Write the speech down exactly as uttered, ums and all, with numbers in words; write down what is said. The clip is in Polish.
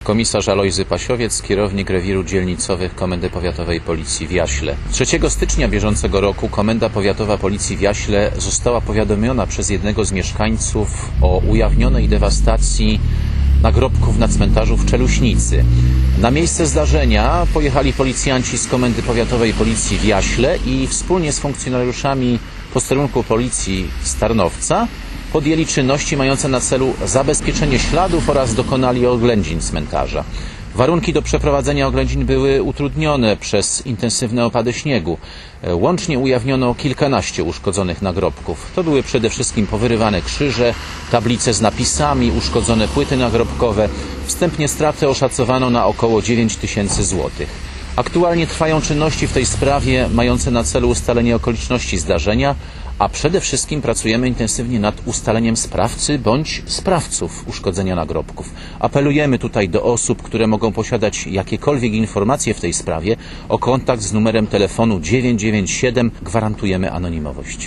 Komisarz Alojzy Pasiowiec, kierownik rewiru dzielnicowych Komendy Powiatowej Policji w Jaśle. trzeciego stycznia bieżącego roku Komenda Powiatowa Policji w Jaśle została powiadomiona przez jednego z mieszkańców o ujawnionej dewastacji nagrobków na cmentarzu w Czeluśnicy. Na miejsce zdarzenia pojechali policjanci z Komendy Powiatowej Policji w Jaśle i wspólnie z funkcjonariuszami posterunku policji z Tarnowca podjęli czynności mające na celu zabezpieczenie śladów oraz dokonali oględzin cmentarza. Warunki do przeprowadzenia oględzin były utrudnione przez intensywne opady śniegu. Łącznie ujawniono kilkanaście uszkodzonych nagrobków. To były przede wszystkim powyrywane krzyże, tablice z napisami, uszkodzone płyty nagrobkowe. Wstępnie straty oszacowano na około dziewięć tysięcy złotych. Aktualnie trwają czynności w tej sprawie mające na celu ustalenie okoliczności zdarzenia, a przede wszystkim pracujemy intensywnie nad ustaleniem sprawcy bądź sprawców uszkodzenia nagrobków. Apelujemy tutaj do osób, które mogą posiadać jakiekolwiek informacje w tej sprawie, o kontakt z numerem telefonu dziewięć dziewięć siedem. Gwarantujemy anonimowość.